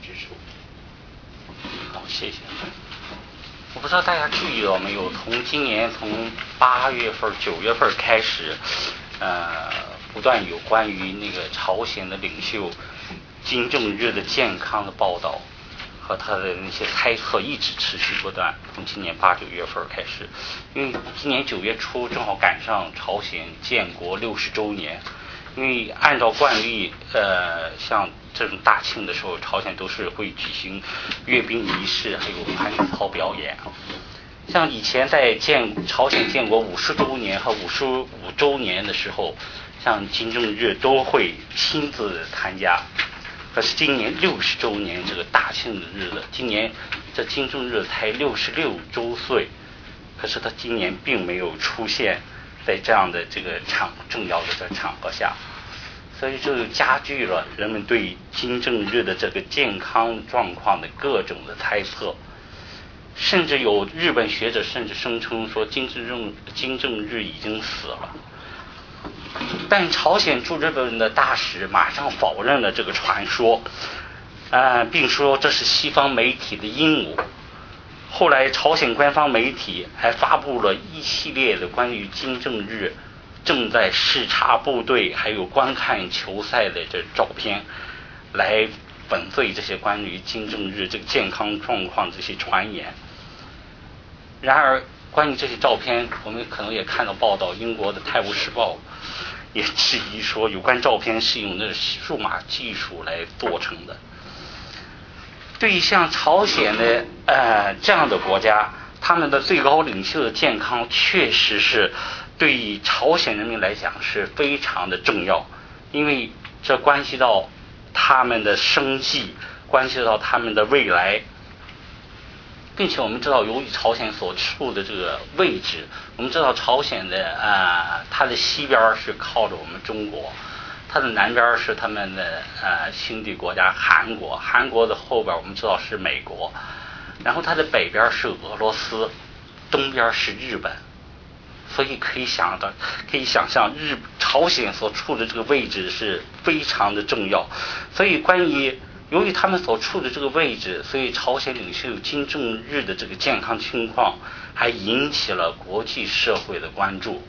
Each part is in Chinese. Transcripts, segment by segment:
举手。 好，谢谢。我不知道大家注意到没有，今年从8月份、9月份开始，不断有关于那个朝鲜的领袖金正日的健康的报道和他的那些猜测一直持续不断。从今年8、9月份开始，因为今年9月初正好赶上朝鲜建国60周年。因为按照惯例，像这种大庆的时候，朝鲜都是会举行阅兵仪式，还有团操表演。像以前在朝鲜建国50周年和55周年的时候，像金正日都会亲自参加。可是今年60周年这个大庆的日子，今年这金正日才66周岁，可是他今年并没有出现在这样的这个重要的这个场合下，所以就加剧了人们对金正日的这个健康状况的各种的猜测。甚至有日本学者甚至声称说金正日已经死了。但朝鲜驻日本的大使马上否认了这个传说，并说这是西方媒体的阴谋。后来朝鲜官方媒体还发布了一系列的关于金正日正在视察部队还有观看球赛的这照片，来粉碎这些关于金正日这个健康状况这些传言。然而关于这些照片，我们可能也看到报道，英国的《泰晤士报》也质疑说有关照片是用那数码技术来做成的。对于像朝鲜的这样的国家，他们的最高领袖的健康确实是对于朝鲜人民来讲是非常的重要，因为这关系到他们的生计，关系到他们的未来。并且我们知道，由于朝鲜所处的这个位置，我们知道朝鲜的它的西边是靠着我们中国，它的南边是他们的兄弟国家韩国，韩国的后边我们知道是美国，然后它的北边是俄罗斯，东边是日本。所以可以想象朝鲜所处的这个位置是非常的重要。所以由于他们所处的这个位置，所以朝鲜领袖金正日的这个健康情况还引起了国际社会的关注。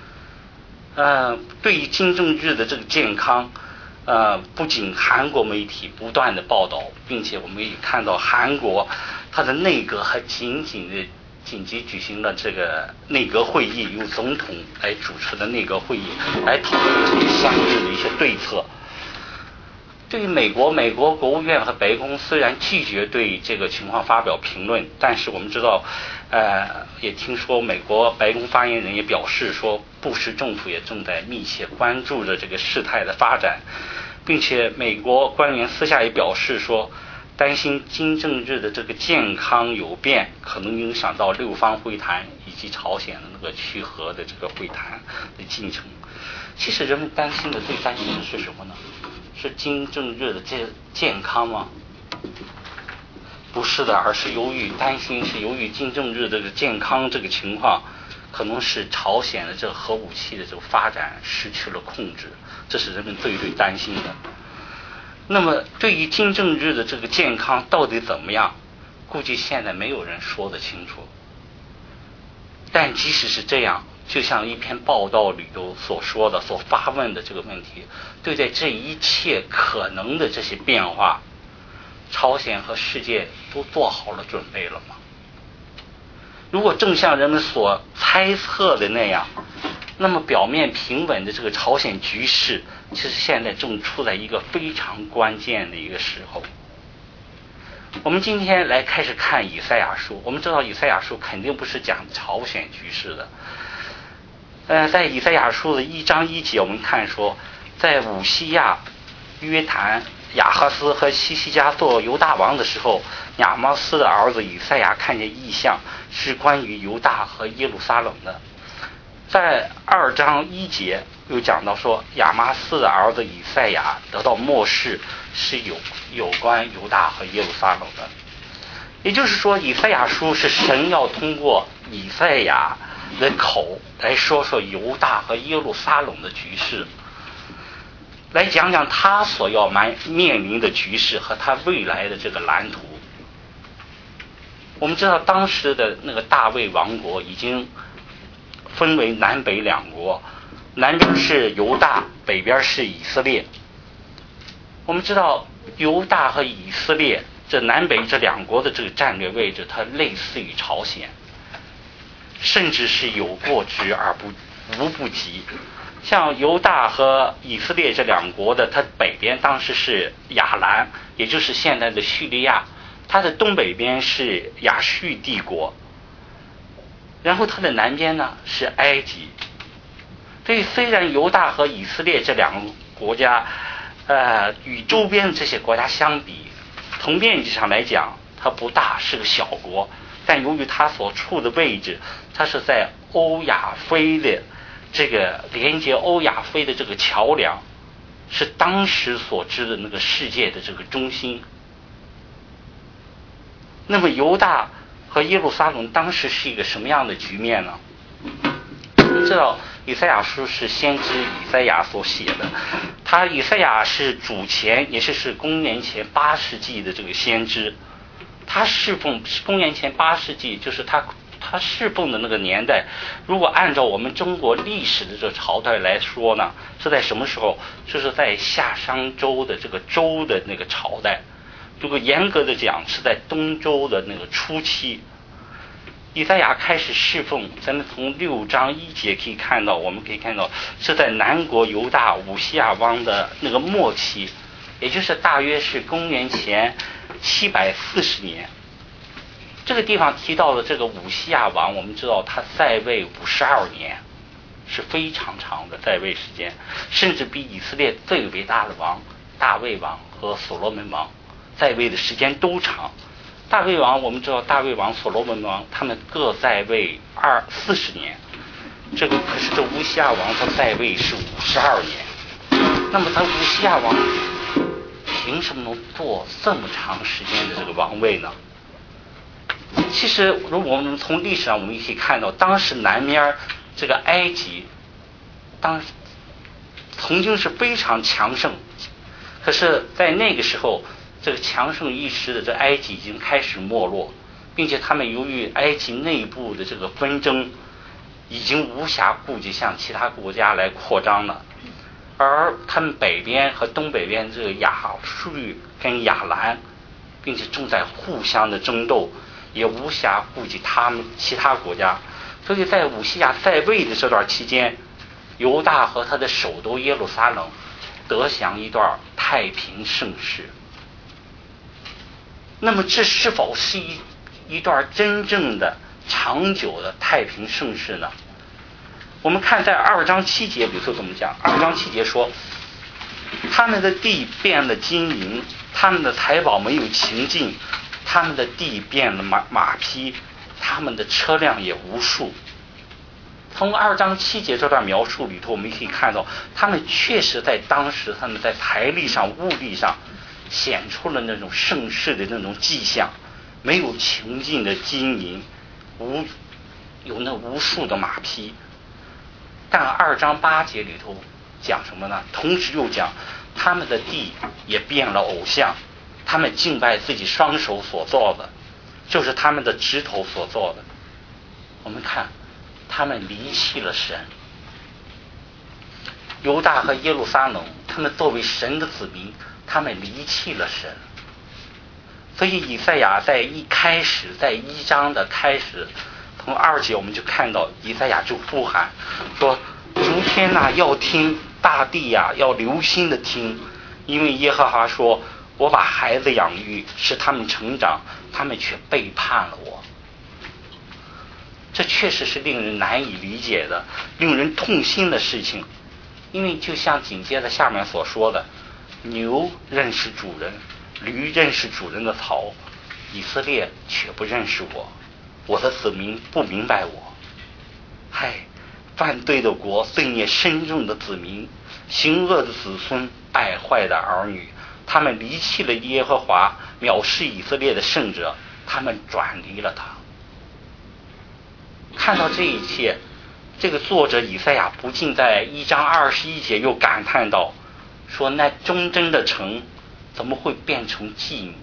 对于金正日的这个健康，不仅韩国媒体不断的报道，并且我们也看到韩国他的内阁还紧急举行了这个内阁会议，由总统来主持的内阁会议，来讨论相应的一些对策。对于美国国务院和白宫虽然拒绝对这个情况发表评论，但是我们知道，也听说美国白宫发言人也表示说，布什政府也正在密切关注着这个事态的发展，并且美国官员私下也表示说，担心金正日的这个健康有变，可能影响到6方会谈以及朝鲜的那个去核的这个会谈的进程。其实人们最担心的是什么呢？是金正日的健康吗？不是的，而是由于金正日这个健康这个情况，可能是朝鲜的这个核武器的这个发展失去了控制，这是人们最担心的。那么对于金正日的这个健康到底怎么样，估计现在没有人说得清楚。但即使是这样，就像一篇报道里头所说的、所发问的这个问题，对待这一切可能的这些变化，朝鲜和世界都做好了准备了吗？如果正像人们所猜测的那样，那么表面平稳的这个朝鲜局势，其实现在正处在一个非常关键的一个时候。我们今天来开始看以赛亚书，我们知道以赛亚书肯定不是讲朝鲜局势的。在以赛亚书的1章1节，我们看说，在乌西亚、约坦、亚哈斯和西西家做犹大王的时候，亚摩斯的儿子以赛亚看见异象，是关于犹大和耶路撒冷的。在2章1节又讲到说，亚摩斯的儿子以赛亚得到默示，是有关犹大和耶路撒冷的。也就是说，以赛亚书是神要通过以赛亚的口来说犹大和耶路撒冷的局势。 来讲讲他所要面临的局势和他未来的这个蓝图。我们知道当时的那个大卫王国已经分为南北两国，南边是犹大，北边是以色列。我们知道犹大和以色列这南北这两国的这个战略位置，它类似于朝鲜，甚至是有过之而无不及。像犹大和以色列这两国的，它北边当时是亚兰，也就是现在的叙利亚，它的东北边是亚述帝国，然后它的南边呢是埃及。所以虽然犹大和以色列这两个国家与周边的这些国家相比，从面积上来讲它不大，是个小国，但由于它所处的位置，它是在欧亚非的这个连接欧亚非的这个桥梁，是当时所知的那个世界的这个中心。那么犹大和耶路撒冷当时是一个什么样的局面呢？我们知道以赛亚书是先知以赛亚所写的，以赛亚是主前，也是公元前8世纪的这个先知。他侍奉公元前8世纪，就是他侍奉的那个年代，如果按照我们中国历史的这个朝代来说呢，是在什么时候？就是在夏商周的这个周的那个朝代。如果严格的讲，是在东周的那个初期。以赛亚开始侍奉，咱们从6章1节可以看到，我们可以看到是在南国犹大乌西亚王的那个末期，也就是大约是公元前740年。这个地方提到了这个乌西亚王，我们知道他在位52年，是非常长的在位时间，甚至比以色列最伟大的王大卫王和所罗门王在位的时间都长。大卫王，我们知道大卫王、所罗门王他们各在位40年，可是这乌西亚王他在位是52年。那么他乌西亚王凭什么能坐这么长时间的这个王位呢？其实如果我们从历史上我们也可以看到，当时南边这个埃及曾经是非常强盛，可是在那个时候这个强盛一时的这埃及已经开始没落，并且他们由于埃及内部的这个纷争，已经无暇顾及向其他国家来扩张了。而他们北边和东北边这个亚述跟亚兰，并且正在互相的争斗，也无暇顾及他们其他国家。所以在乌西亚在位的这段期间，犹大和他的首都耶路撒冷得享一段太平盛世。那么这是否是一段真正的长久的太平盛世呢？我们看在2章7节里头怎么讲。2章7节说，他们的地变了金银，他们的财宝没有情尽，他们的地变了马匹，他们的车辆也无数。从2章7节这段描述里头，我们可以看到他们确实在当时他们在财力上物力上显出了那种盛世的那种迹象，没有情尽的金银，有那无数的马匹。但2章8节里头讲什么呢？同时又讲他们的地也变了偶像，他们敬拜自己双手所做的，就是他们的指头所做的。我们看他们离弃了神。犹大和耶路撒冷，他们作为神的子民，他们离弃了神。所以以赛亚在1章的开始，从2节我们就看到以赛亚就呼喊说，诸天哪，要听，大地呀，要留心的听，因为耶和华说，我把孩子养育，使他们成长，他们却背叛了我。这确实是令人难以理解的，令人痛心的事情。因为就像紧接着下面所说的，牛认识主人，驴认识主人的槽，以色列却不认识我，我的子民不明白我。犯罪的国，罪孽深重的子民，行恶的子孙，败坏的儿女，他们离弃了耶和华，藐视以色列的圣者，他们转离了他。看到这一切，这个作者以赛亚不禁在1章21节又感叹道， 说那忠贞的城怎么会变成妓女？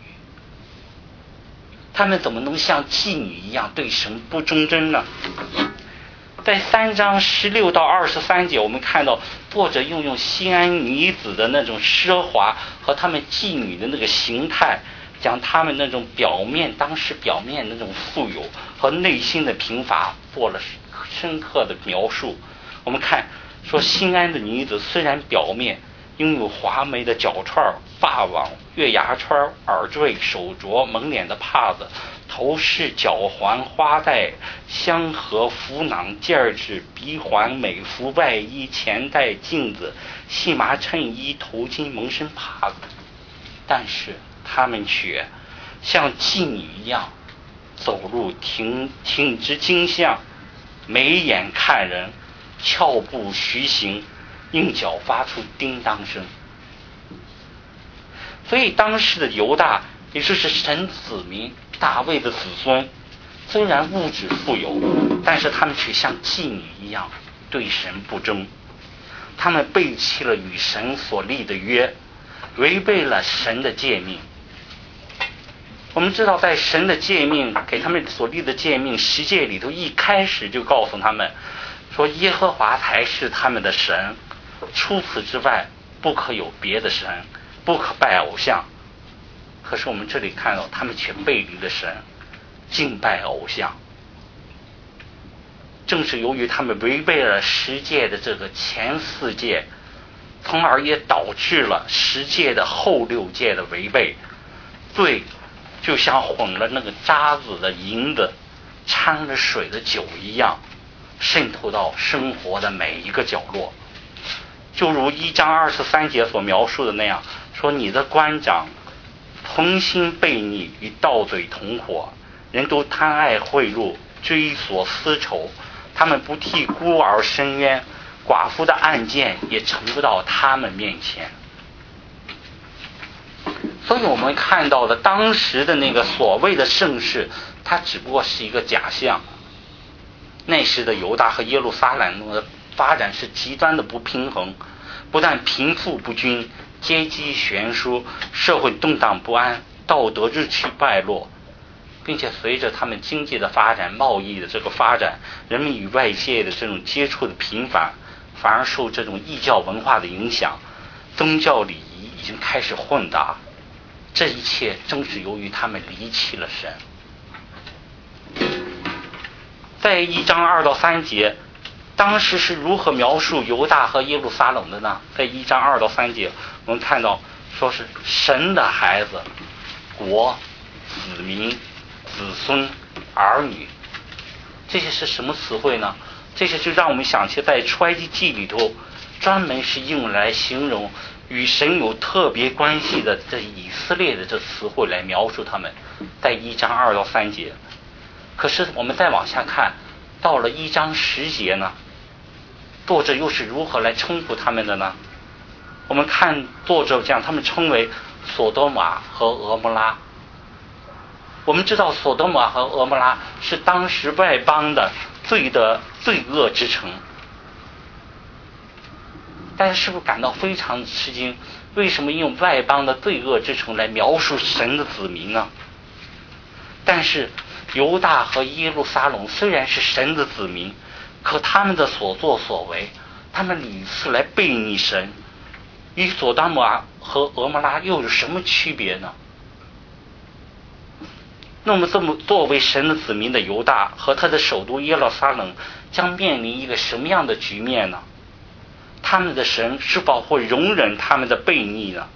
他们怎么能像妓女一样对神不忠贞呢？在3章16到23节，我们看到作者用西安女子的那种奢华和他们妓女的那个形态，将他们那种当时表面那种富有和内心的贫乏做了深刻的描述。我们看说，西安的女子虽然表面拥有华美的脚串、发网、月牙串、耳坠、手镯、蒙脸的帕子、头饰、脚环、花带、香盒、符囊、戒指、鼻环、美服、外衣、钱袋、镜子、细麻衬衣、头巾、蒙身帕子，但是他们却像妓女一样走路挺直颈项，眉眼看人，翘步徐行，用脚发出叮当声。所以当时的犹大，也就是神子民大卫的子孙，虽然物质富有，但是他们却像妓女一样对神不忠。他们背弃了与神所立的约，违背了神的诫命。我们知道，在神的诫命给他们所立的诫命10诫里头，一开始就告诉他们说，耶和华才是他们的神，除此之外不可有别的神，不可拜偶像。可是我们这里看到，他们却背离了神，敬拜偶像。正是由于他们违背了10诫的这个前4诫，从而也导致了10诫的后6诫的违背。罪就像混了那个渣子的银子，掺了水的酒一样，渗透到生活的每一个角落。就如1章23节所描述的那样，说你的官长同心悖逆，与盗贼同伙，人都贪爱贿赂，追索私仇，他们不替孤儿伸冤，寡妇的案件也呈不到他们面前。所以我们看到的当时的那个所谓的盛世，它只不过是一个假象。那时的犹大和耶路撒冷的发展是极端的不平衡，不但贫富不均，阶级悬殊，社会动荡不安，道德日趋败落，并且随着他们经济的发展，贸易的这个发展，人们与外界的这种接触的频繁，反而受这种异教文化的影响，宗教礼仪已经开始混杂。这一切正是由于他们离弃了神。在1章2到3节，当时是如何描述犹大和耶路撒冷的呢？在1章2到3节，我们看到说是神的孩子、国、子民、子孙、儿女，这些是什么词汇呢？这些就让我们想起在出埃及记里头专门是用来形容与神有特别关系的这以色列的这词汇来描述他们，在1章2到3节。可是我们再往下看，到了1章10节呢，作者又是如何来称呼他们的呢？我们看作者将他们称为索多玛和俄摩拉。我们知道索多玛和俄摩拉是当时外邦的罪恶之城，大家是不是感到非常吃惊？为什么用外邦的罪恶之城来描述神的子民呢？但是犹大和耶路撒冷虽然是神的子民，可他们的所作所为，他们屡次来悖逆神，与索多玛和俄摩拉又有什么区别呢？那么作为神的子民的犹大和他的首都耶路撒冷将面临一个什么样的局面呢？他们的神是否会容忍他们的悖逆呢？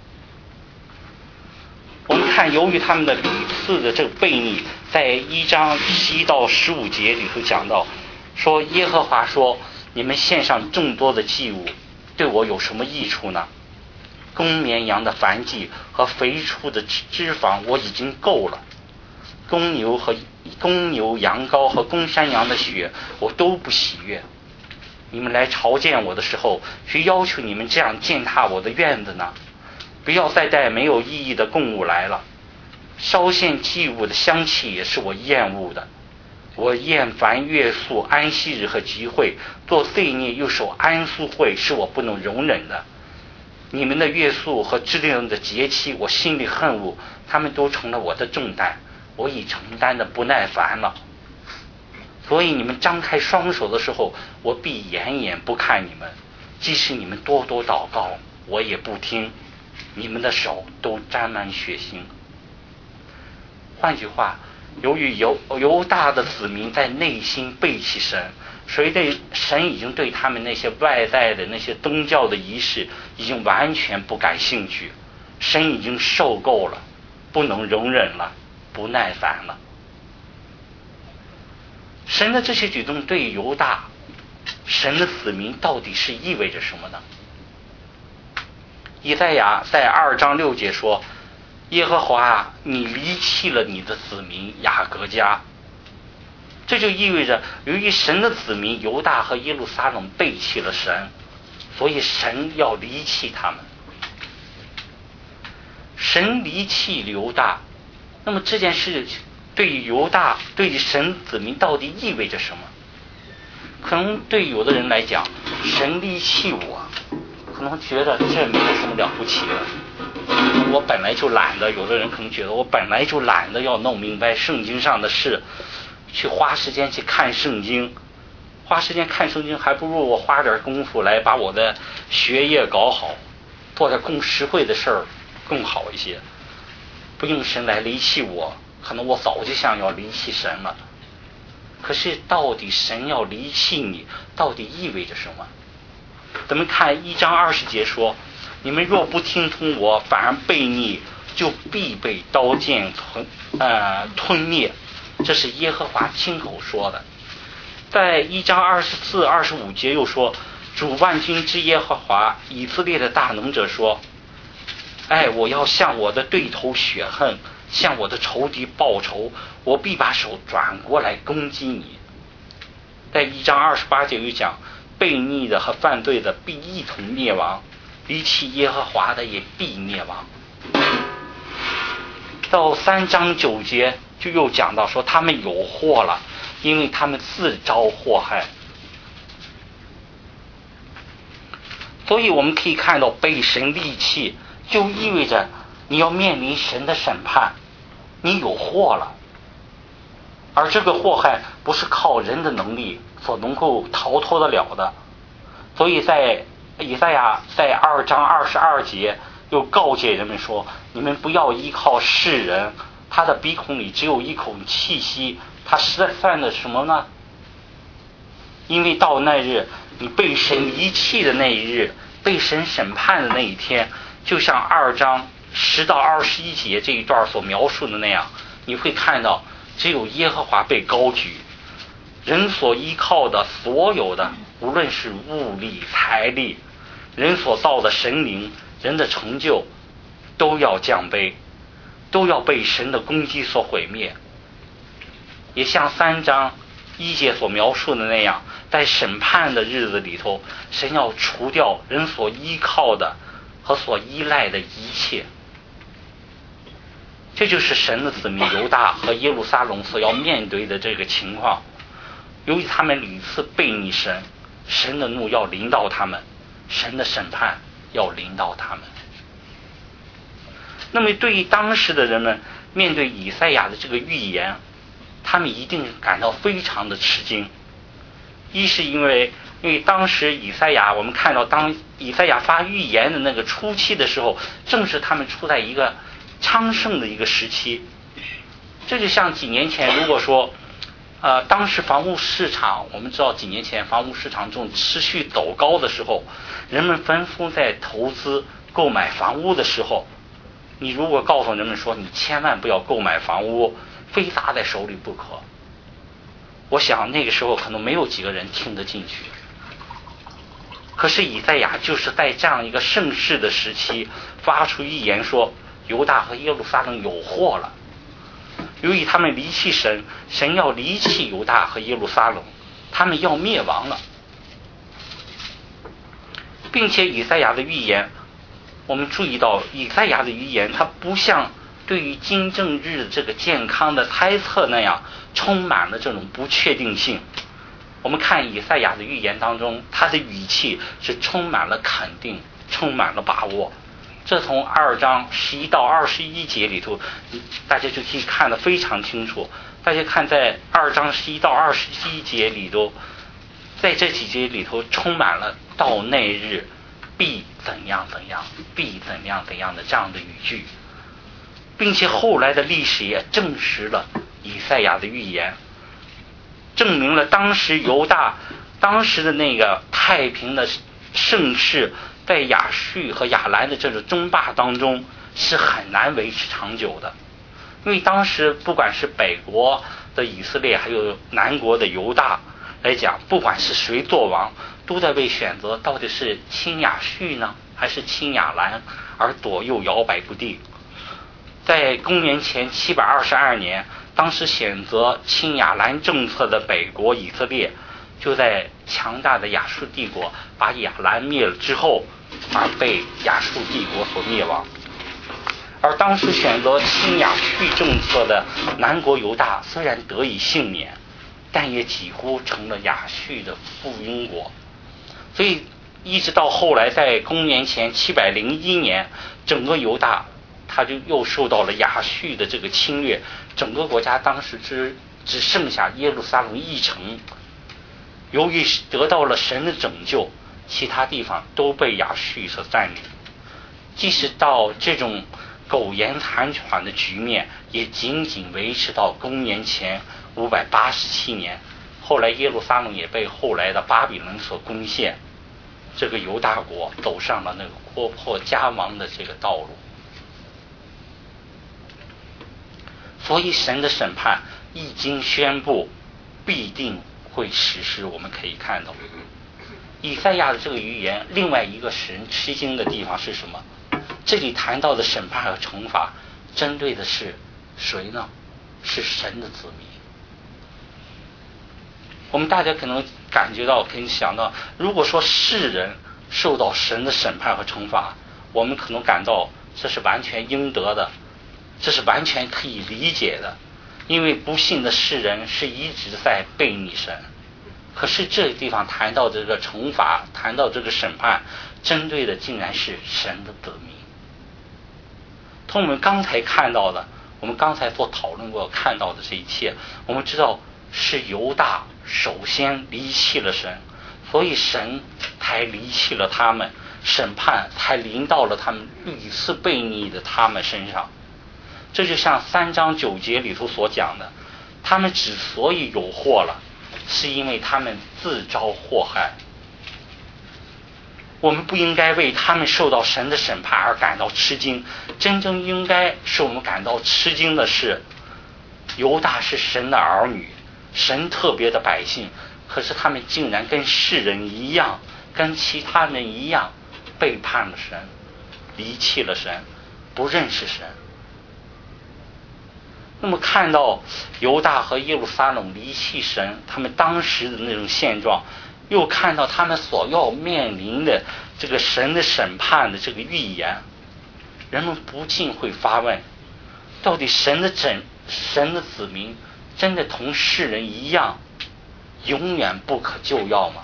我们看，由于他们的屡次的这个悖逆，在1章7到15节里头讲到，说耶和华说，你们献上众多的祭物，对我有什么益处呢？公绵羊的燔祭和肥畜的脂肪我已经够了，公牛羊羔和公山羊的血我都不喜悦。你们来朝见我的时候，谁要求你们这样践踏我的院子呢？不要再带没有意义的供物来了。烧献祭物的香气也是我厌恶的。我厌烦月宿、安息日和集会，做罪孽又守安息会是我不能容忍的。 你们的约束和制定的节期，我心里恨恶，他们都成了我的重担，我已承担的不耐烦了。所以你们张开双手的时候，我必眼眼不看你们，即使你们多多祷告，我也不听，你们的手都沾满血腥。换句话，由于犹大的子民在内心背弃神，神已经对他们那些外在的那些宗教的仪式已经完全不感兴趣，神已经受够了，不能容忍了，不耐烦了。神的这些举动对犹大神的子民到底是意味着什么呢？以赛亚在2章6节说，耶和华，你离弃了你的子民雅各家。这就意味着，由于神的子民犹大和耶路撒冷背弃了神，所以神要离弃他们。神离弃犹大，那么这件事对于犹大，对于神子民到底意味着什么？可能对有的人来讲，神离弃我，可能觉得这没有什么了不起的，我本来就懒得，有的人可能觉得我本来就懒得要弄明白圣经上的事，去花时间去看圣经，花时间看圣经还不如我花点功夫来把我的学业搞好，做点更实惠的事儿更好一些，不用神来离弃我，可能我早就想要离弃神了。可是到底神要离弃你，到底意味着什么？咱们看1章20节说，你们若不听从我，反而悖逆，就必被刀剑吞灭。这是耶和华亲口说的。在1章24、25节又说，主万军之耶和华以色列的大能者说，我要向我的对头雪恨，向我的仇敌报仇，我必把手转过来攻击你。在1章28节又讲，悖逆的和犯罪的必一同灭亡，离弃耶和华的也必灭亡。到3章9节就又讲到说，他们有祸了，因为他们自招祸害。所以我们可以看到，被神离弃就意味着你要面临神的审判，你有祸了。而这个祸害不是靠人的能力所能够逃脱得了的。所以在以赛亚在2章22节又告诫人们说，你们不要依靠世人，他的鼻孔里只有一口气息，他实算的什么呢？因为到那日，你被神离弃的那一日，被神审判的那一天，就像2章10到21节这一段所描述的那样，你会看到只有耶和华被高举，人所依靠的所有的，无论是物力财力，人所造的神灵，人的成就，都要降卑，都要被神的攻击所毁灭。也像3章1节所描述的那样，在审判的日子里头，神要除掉人所依靠的和所依赖的一切。这就是神的子民犹大和耶路撒冷所要面对的这个情况。由于他们屡次悖逆神，神的怒要临到他们，神的审判要临到他们。那么对于当时的人们，面对以赛亚的这个预言，他们一定感到非常的吃惊。一是因为当时以赛亚，我们看到当以赛亚发预言的那个初期的时候，正是他们处在一个昌盛的一个时期。这就像几年前，如果说当时房屋市场，我们知道几年前房屋市场中持续走高的时候，人们纷纷在投资购买房屋的时候，你如果告诉人们说你千万不要购买房屋，非砸在手里不可，我想那个时候可能没有几个人听得进去。可是以赛亚就是在这样一个盛世的时期发出预言说，犹大和耶路撒冷有祸了。由于他们离弃神，神要离弃犹大和耶路撒冷，他们要灭亡了。并且以赛亚的预言，我们注意到以赛亚的预言，它不像对于金正日这个健康的猜测那样充满了这种不确定性。我们看以赛亚的预言当中，他的语气是充满了肯定， 充满了把握。这从2章11到21节里头，大家就可以看得非常清楚。大家看在2章11到21节里头，在这几节里头充满了到那日必怎样怎样，必怎样怎样的这样的语句，并且后来的历史也证实了以赛亚的预言，证明了当时犹大当时的那个太平的盛世，在亚述和亚兰的这种争霸当中是很难维持长久的。因为当时不管是北国的以色列还有南国的犹大来讲，不管是谁做王，都在被选择到底是亲亚述呢还是亲亚兰而左右摇摆不定。在公元前722年，当时选择亲亚兰政策的北国以色列，就在强大的亚述帝国把亚兰灭了之后，而被亚述帝国所灭亡。而当时选择亲亚述政策的南国犹大虽然得以幸免，但也几乎成了亚述的附庸国。所以一直到后来，在公元前701年，整个犹大他就又受到了亚述的这个侵略，整个国家当时只剩下耶路撒冷一城。由于得到了神的拯救，其他地方都被亚述所占领。即使到这种苟延残喘的局面，也仅仅维持到公元前587年，后来耶路撒冷也被后来的巴比伦所攻陷，这个犹大国走上了那个国破家亡的这个道路。所以神的审判一经宣布，必定会实施。我们可以看到以赛亚的这个预言，另外一个使人吃惊的地方是什么？这里谈到的审判和惩罚针对的是谁呢？是神的子民。我们大家可能感觉到，可以想到，如果说世人受到神的审判和惩罚，我们可能感到这是完全应得的，这是完全可以理解的，因为不信的世人是一直在背逆神。可是这个地方谈到这个惩罚，谈到这个审判，针对的竟然是神的子民。从我们刚才看到的，我们刚才所讨论过看到的这一切，我们知道是犹大首先离弃了神，所以神才离弃了他们，审判才临到了他们屡次悖逆的他们身上。这就像3章9节里头所讲的，他们之所以有祸了，是因为他们自招祸害。我们不应该为他们受到神的审判而感到吃惊，真正应该使我们感到吃惊的是，犹大是神的儿女，神特别的百姓，可是他们竟然跟世人一样，跟其他人一样，背叛了神，离弃了神，不认识神。那么看到犹大和耶路撒冷离弃神，他们当时的那种现状，又看到他们所要面临的这个神的审判的这个预言，人们不禁会发问，到底神的子民真的同世人一样永远不可救药吗？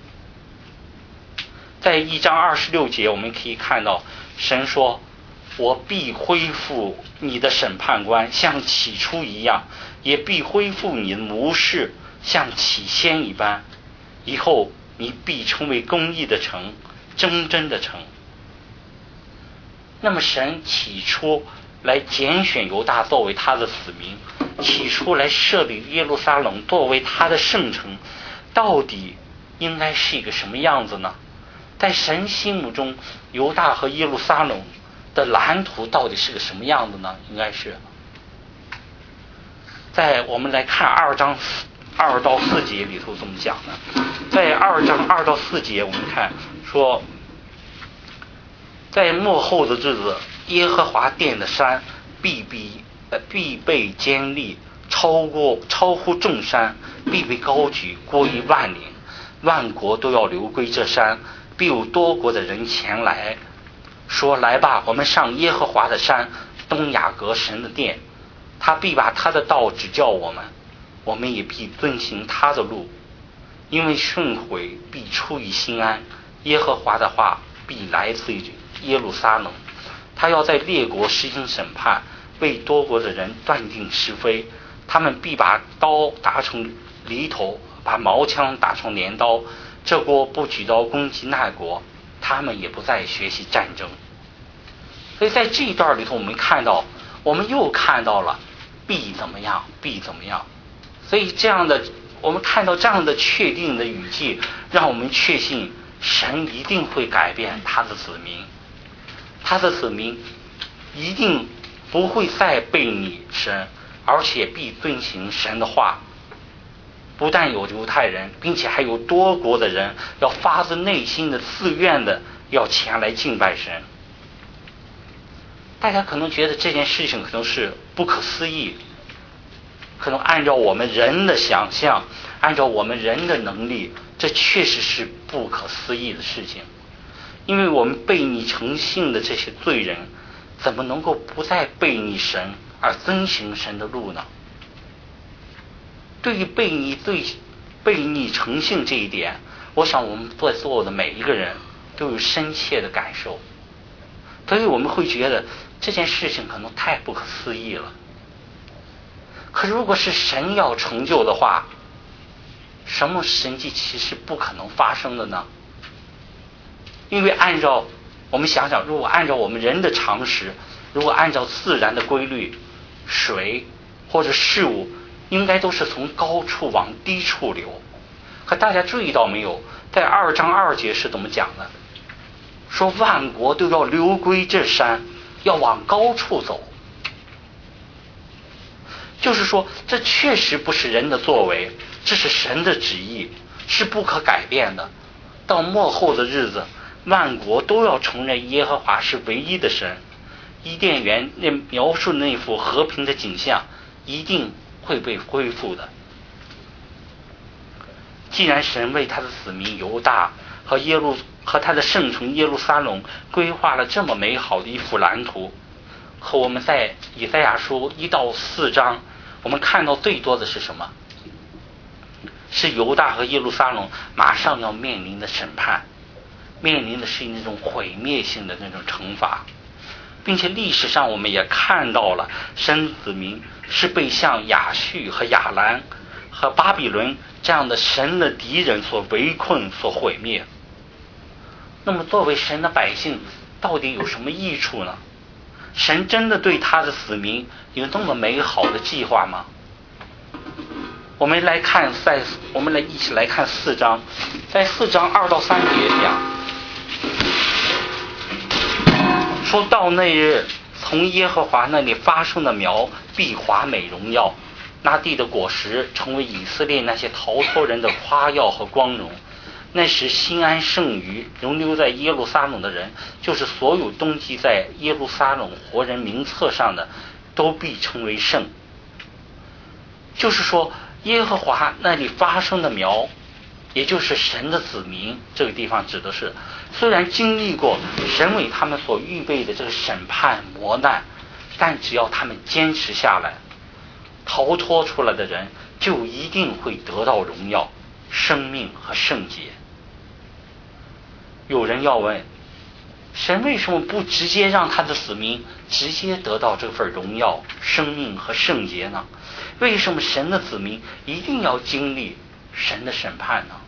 在1章26节我们可以看到，神说，我必恢复你的审判官像起初一样，也必恢复你的谋士像起先一般，以后你必成为公义的城，忠贞的城。那么神起初来拣选犹大作为他的子民，起初来设立耶路撒冷作为他的圣城，到底应该是一个什么样子呢？在神心目中，犹大和耶路撒冷的蓝图到底是个什么样子呢？应该是在我们来看2章2到4节里头这么讲的。在2章2到4节我们看说，在末后的日子，耶和华殿的山必被坚立，超乎众山，必被高举，过于万岭，万国都要流归这山，必有多国的人前来，说，来吧，我们上耶和华的山，东雅各神的殿，他必把他的道指教我们，我们也必遵行他的路，因为训诲必出于心安，耶和华的话必来自于耶路撒冷，他要在列国实行审判，为多国的人断定是非。他们必把刀打成犁头，把矛枪打成镰刀。这国不举刀攻击那国，他们也不再学习战争。所以在这一段里头，我们又看到了必怎么样，必怎么样。所以我们看到这样的确定的语气，让我们确信神一定会改变他的子民，他的子民一定不会再背逆神，而且必遵行神的话。不但有犹太人，并且还有多国的人要发自内心的自愿的要前来敬拜神。大家可能觉得这件事情可能是不可思议，可能按照我们人的想象，按照我们人的能力，这确实是不可思议的事情。因为我们悖逆成性的这些罪人，怎么能够不再悖逆神而遵行神的路呢？对于悖逆成性这一点，我想我们在座的每一个人都有深切的感受，所以我们会觉得这件事情可能太不可思议了。可是如果是神要成就的话，什么神迹其实不可能发生的呢？因为我们想想，如果按照我们人的常识，如果按照自然的规律，水或者事物应该都是从高处往低处流。可大家注意到没有，在2章2节是怎么讲的？说万国都要流归这山，要往高处走。就是说，这确实不是人的作为，这是神的旨意，是不可改变的。到末后的日子，万国都要承认耶和华是唯一的神。伊甸园那描述的那幅和平的景象一定会被恢复的。既然神为他的子民犹大和他的圣城耶路撒冷规划了这么美好的一幅蓝图，和我们在以赛亚书1到4章，我们看到最多的是什么？是犹大和耶路撒冷马上要面临的审判，面临的是那种毁灭性的那种惩罚，并且历史上我们也看到了神子民是被像亚述和亚兰和巴比伦这样的神的敌人所围困所毁灭。那么作为神的百姓到底有什么益处呢？神真的对他的子民有那么美好的计划吗？我们一起来看4章，在4章2到3节讲，说到那日，从耶和华那里发生的苗必华美荣耀，那地的果实成为以色列那些逃脱人的夸耀和光荣。那时心安剩余容留在耶路撒冷的人，就是所有登记在耶路撒冷活人名册上的，都必成为圣。就是说耶和华那里发生的苗，也就是神的子民，这个地方指的是虽然经历过神为他们所预备的这个审判磨难，但只要他们坚持下来，逃脱出来的人就一定会得到荣耀、生命和圣洁。有人要问，神为什么不直接让他的子民直接得到这份荣耀、生命和圣洁呢？为什么神的子民一定要经历神的审判呢？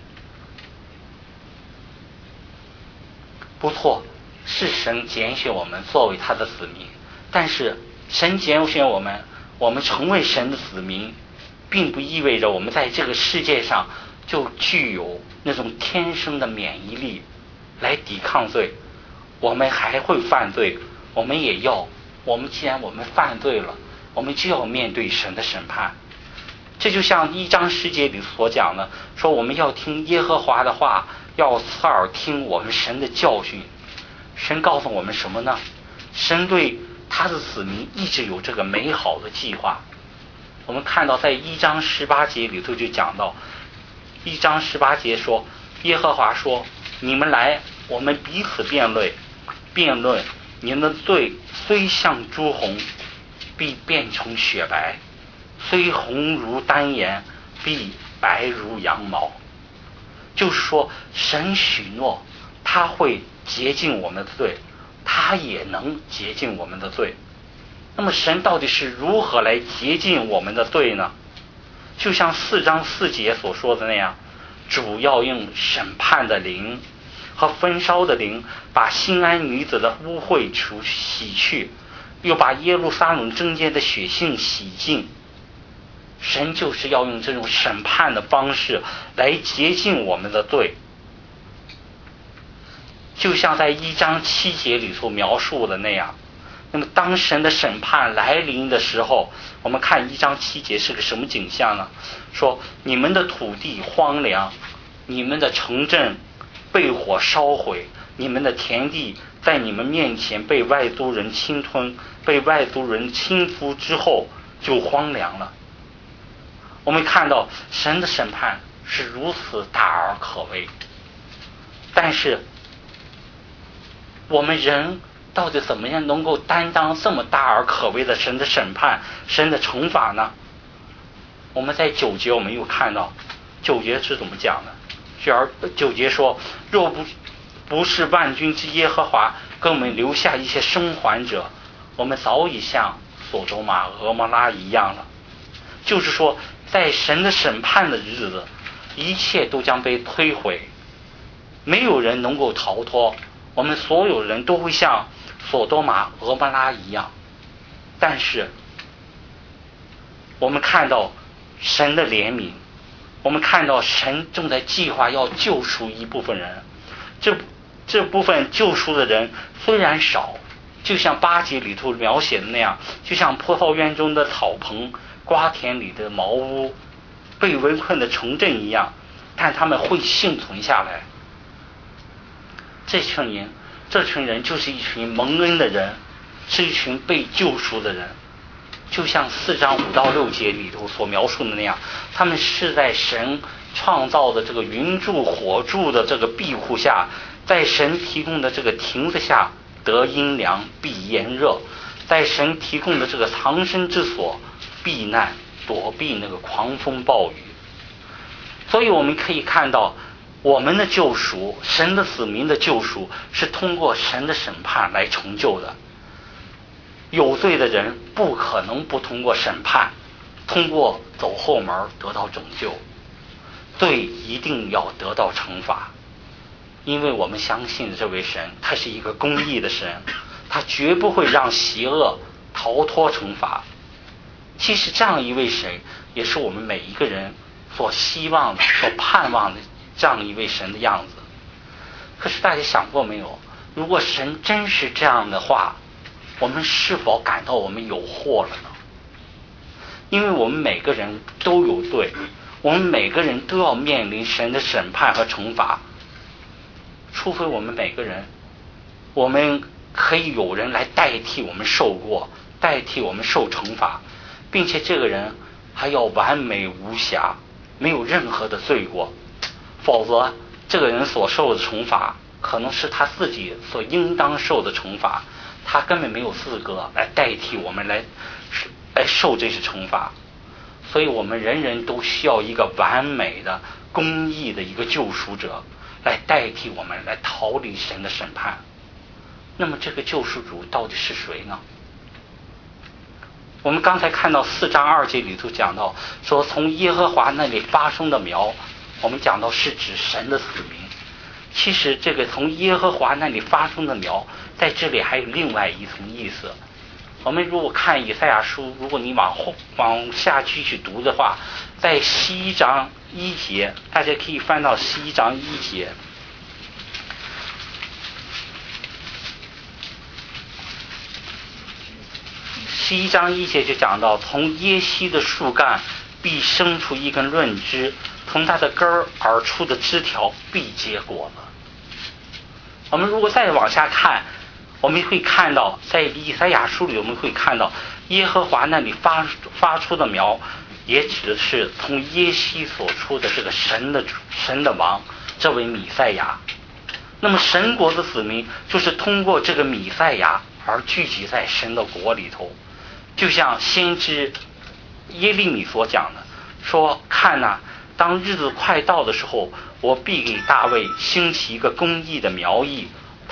不错，是神拣选我们作为他的子民，但是神拣选我们成为神的子民，并不意味着我们在这个世界上就具有那种天生的免疫力来抵抗罪。我们还会犯罪，既然我们犯罪了，我们就要面对神的审判。这就像1章10节里所讲的，说我们要听耶和华的话，要侧耳听我们神的教训。神告诉我们什么呢？神对他的子民一直有这个美好的计划。我们看到在1章18节里头就讲到，1章18节说，耶和华说，你们来，我们彼此辩论，你们的罪虽像朱红，必变成雪白，虽红如丹颜，必白如羊毛。就是说神许诺他会洁净我们的罪，他也能洁净我们的罪。那么神到底是如何来洁净我们的罪呢？就像4章4节所说的那样，主要用审判的灵和焚烧的灵，把新安女子的污秽洗去，又把耶路撒冷贞洁的血性洗净。神就是要用这种审判的方式来洁净我们的罪。就像在1章7节里所描述的那样，那么当神的审判来临的时候，我们看1章7节是个什么景象呢？说你们的土地荒凉，你们的城镇被火烧毁，你们的田地在你们面前被外族人侵吞，被外族人侵俘之后就荒凉了。我们看到神的审判是如此大而可畏，但是我们人到底怎么样能够担当这么大而可畏的神的审判、神的惩罚呢？我们在9节我们又看到9节是怎么讲的。9节说，若不是万军之耶和华给我们留下一些生还者，我们早已像所多玛、蛾摩拉一样了。就是说，在神的审判的日子，一切都将被摧毁，没有人能够逃脱，我们所有人都会像所多玛、蛾摩拉一样。但是我们看到神的怜悯，我们看到神正在计划要救赎一部分人。这部分救赎的人虽然少，就像8节里头描写的那样，就像葡萄园中的草棚、瓜田里的茅屋、被围困的城镇一样，但他们会幸存下来。这群人就是一群蒙恩的人，是一群被救赎的人。就像4章5到6节里头所描述的那样，他们是在神创造的这个云柱火柱的这个庇护下，在神提供的这个亭子下得阴凉避炎热，在神提供的这个藏身之所避难躲避那个狂风暴雨。所以我们可以看到，我们的救赎，神的子民的救赎，是通过神的审判来成就的。有罪的人不可能不通过审判，通过走后门得到拯救，罪一定要得到惩罚。因为我们相信这位神，他是一个公义的神，他绝不会让邪恶逃脱惩罚。其实这样一位神，也是我们每一个人所希望的、所盼望的这样一位神的样子。可是大家想过没有，如果神真是这样的话，我们是否感到我们有祸了呢？因为我们每个人都有罪，我们每个人都要面临神的审判和惩罚。除非我们每个人，我们可以有人来代替我们受过，代替我们受惩罚，并且这个人还要完美无瑕，没有任何的罪过，否则这个人所受的惩罚可能是他自己所应当受的惩罚，他根本没有资格来代替我们来受这些惩罚。所以我们人人都需要一个完美的公义的一个救赎者来代替我们，来逃离神的审判。那么这个救赎主到底是谁呢？我们刚才看到4章2节里头讲到说，从耶和华那里发生的苗，我们讲到是指神的子民。其实这个从耶和华那里发生的苗，在这里还有另外一层意思。我们如果看以赛亚书，如果你往下继续读的话，在11章1节，大家可以翻到11章1节。11章1节就讲到，从耶西的树干必生出一根论枝，从它的根儿而出的枝条必结果子。我们如果再往下看，我们会看到在以赛亚书里，我们会看到耶和华那里发出的苗，也指的是从耶西所出的这个神的王，这位弥赛亚。那么神国的子民就是通过这个弥赛亚而聚集在神的国里头。就像先知耶利米所讲的，说看哪，当日子快到的时候，我必给大卫兴起一个公义的苗裔，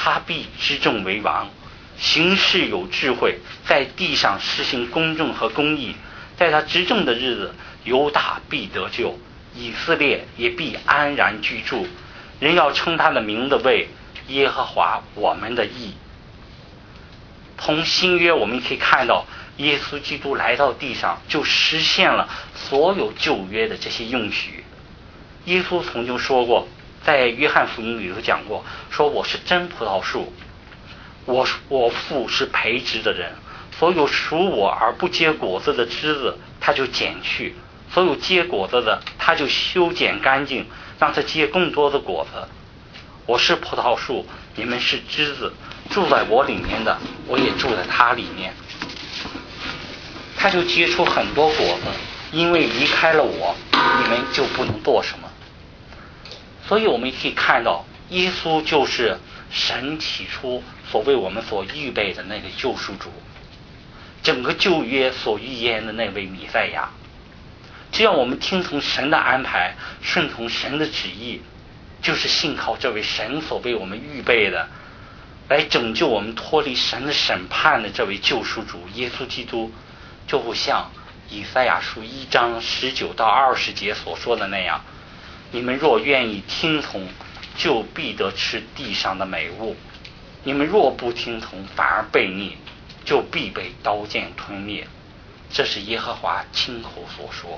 他必执政为王，行事有智慧，在地上实行公正和公义。在他执政的日子，犹大必得救，以色列也必安然居住。人要称他的名的为耶和华我们的义。从新约我们可以看到，耶稣基督来到地上就实现了所有旧约的这些应许。耶稣曾经说过，在约翰福音里头讲过，说我是真葡萄树，我父是培植的人，所有属我而不结果子的枝子他就剪去，所有结果子的他就修剪干净，让它结更多的果子。我是葡萄树，你们是枝子，住在我里面的，我也住在他里面，他就结出很多果子，因为离开了我，你们就不能做什么。所以我们可以看到，耶稣就是神起初所为我们所预备的那个救赎主，整个旧约所预言的那位弥赛亚。只要我们听从神的安排，顺从神的旨意，就是信靠这位神所为我们预备的，来拯救我们脱离神的审判的这位救赎主耶稣基督，就会像以赛亚书1章19到20节所说的那样，你们若愿意听从，就必得吃地上的美物；你们若不听从，反而悖逆，就必被刀剑吞灭。这是耶和华亲口所说。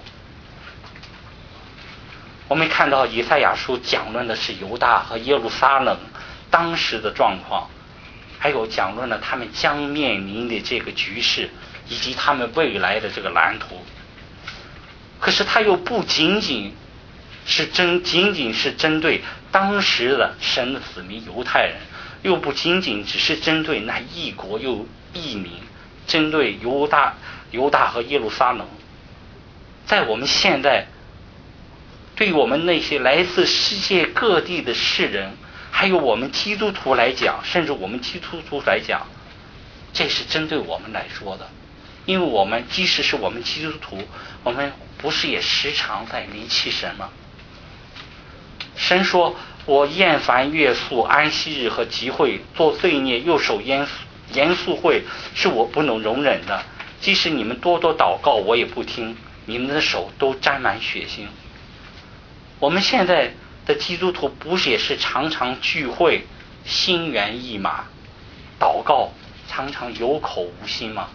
我们看到以赛亚书讲论的是犹大和耶路撒冷当时的状况，还有讲论了他们将面临的这个局势，以及他们未来的这个蓝图。可是他又不仅仅是针对当时的神的子民犹太人，又不仅仅只是针对那异国又异民，针对犹大和耶路撒冷。在我们现在，对于我们那些来自世界各地的世人，还有我们基督徒来讲，甚至我们基督徒来讲，这是针对我们来说的。因为我们即使是我们基督徒，我们不是也时常在离弃神吗？神说，我厌烦月宿、安息日和集会，做罪孽又守严肃会，是我不能容忍的。即使你们多多祷告，我也不听，你们的手都沾满血腥。我们现在的基督徒不是也是常常聚会，心猿意马，祷告常常有口无心吗？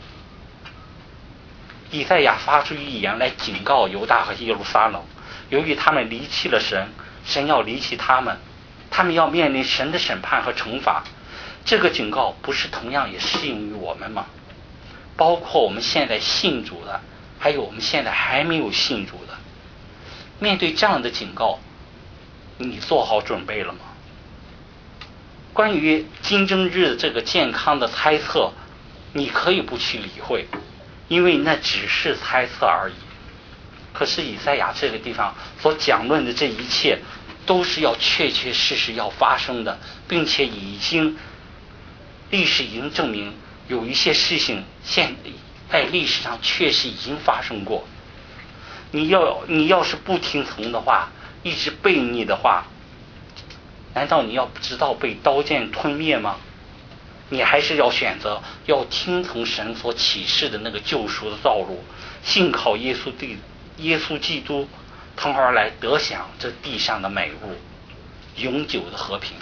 以赛亚发出预言来警告犹大和耶路撒冷，由于他们离弃了神，神要离弃他们，他们要面临神的审判和惩罚。这个警告不是同样也适用于我们吗？包括我们现在信主的，还有我们现在还没有信主的。面对这样的警告，你做好准备了吗？关于金正日这个健康的猜测，你可以不去理会，因为那只是猜测而已。可是以赛亚这个地方所讲论的这一切，都是要确确实实要发生的，并且历史已经证明，有一些事情在历史上确实已经发生过。你要是不听从的话，一直悖逆的话，难道你要直到被刀剑吞灭吗？你还是要选择要听从神所启示的那个救赎的道路，信靠耶稣基督，从而来得享这地上的美物，永久的和平。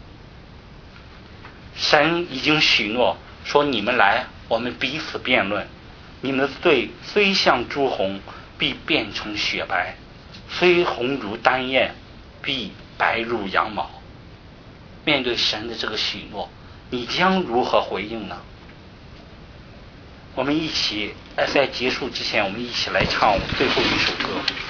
神已经许诺说，你们来，我们彼此辩论，你们的罪虽像朱红，必变成雪白；虽红如丹焰，必白如羊毛。面对神的这个许诺，你将如何回应呢？我们一起在结束之前，我们一起来唱最后一首歌。